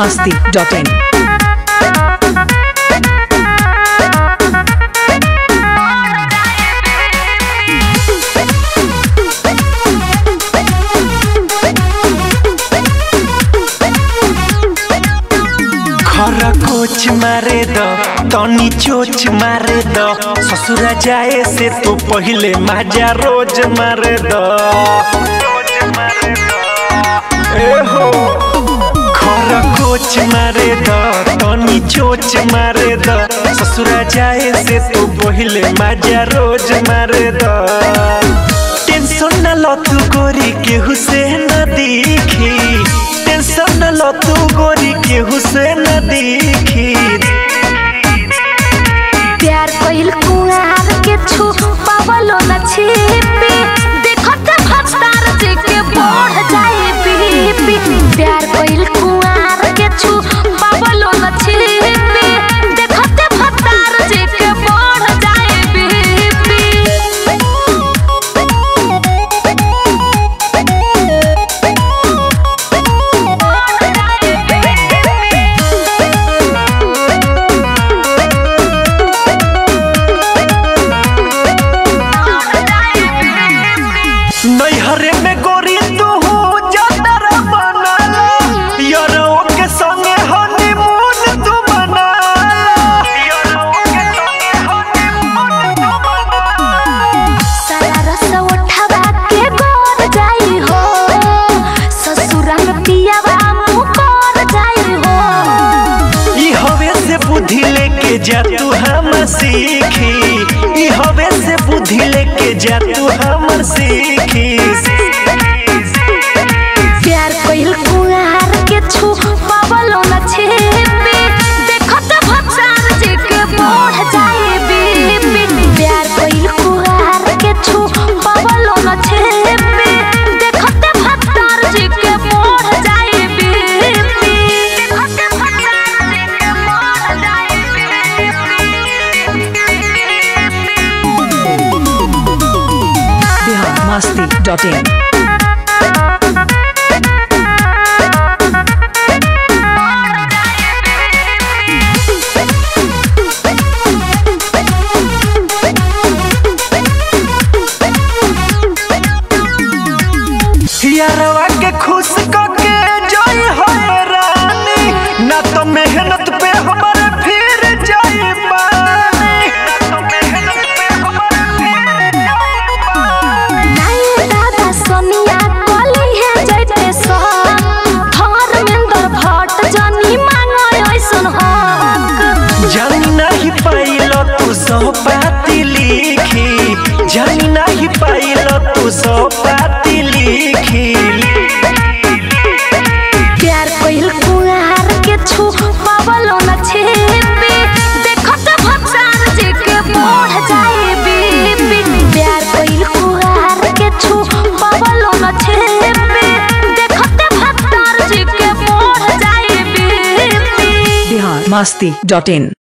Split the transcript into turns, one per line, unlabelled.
biharmasti.in।
कोच मारे दो तनी चोच मारे दो ससुरा जाए से तो पहले माजा रोज मारे दो हो खरा कोच मारे दो तनी चोच मारे दो ससुरा जाए से तो पहले माजा रोज मारे दो टेंशन न लो तू गोरी के हुसैन दिखी टेंशन न लो तू गोरी के हुसैन दिखी
प्यार कइल कुआर के छू पावलो न छिपी देखत भस्तार जे के बढ़ जाए बीपी प्यार कइल कुआर के छू पावलो न छिपी देखत भस्तार जे के बढ़ जाए बीपी
नैहरे में गोरी तू जातर बना यारो के संगे हनीमून तू बना
सारा रस उठवा के गोर जाई हो ससुरा में पियावा मुँह कर जाई हो
ई हवे से बुद्धि लेके जा तू हम सीखी ई हवे से बुद्धि लेके जा तू हम सीखी
प्यार कइल कुआर के छू पावलो न छिपी देखत भसार जे के बढ़ जाए बीपी प्यार कइल कुआर के छू पावलो न छिपी देखत भसार जे के बढ़ जाए बीपी देखत भसार जे के बढ़ जाए
biharmasti.in।
यारवा के खुश करके जाई है रानी ना तो मेहनत पे हमारे फिर जाई पानी ना तो मेहनत पे हमारे फिर जाई पानी
नहीं दादा सोनिया कली है जैते सो धर्मेंद्र भट्ट जानी मांगो ऐसन हक
जानी नहीं पाइलो तू सौ पाती लिखी जानी नहीं पाइलो तू सौ पाती लिखी
प्यार कइल कुआर के छू पावलो न छिपी देखत भसार जे के बढ़ जाए बीपी प्यार कइल कुआर के छू पावलो न छिपी देखत भसार जे के बढ़ जाए बीपी
biharmasti.in।